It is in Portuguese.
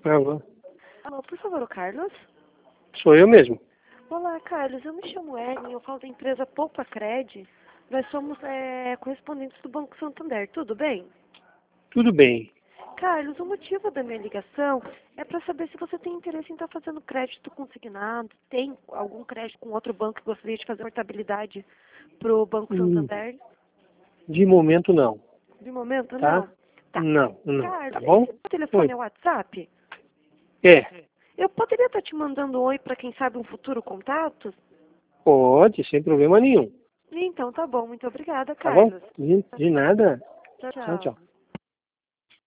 Alô? Alô, por favor, o Carlos? Sou eu mesmo. Olá, Carlos. Eu me chamo Ellen, eu falo da empresa Poupa Cred. Nós somos correspondentes do Banco Santander, tudo bem? Tudo bem. Carlos, o motivo da minha ligação é para saber se você tem interesse em estar fazendo crédito consignado, tem algum crédito com outro banco que gostaria de fazer portabilidade para o Banco Hum, Santander? De momento não, De momento, tá? não. Tá. Não, tá Carlos, bom? esse telefone Oi. é o WhatsApp? É, Eu poderia estar te mandando um oi para quem sabe um futuro contato? pode, sem problema nenhum. Então, tá bom. Muito obrigada, Tá bom? Carlos. De nada. Tchau, Tchau, tchau. tchau.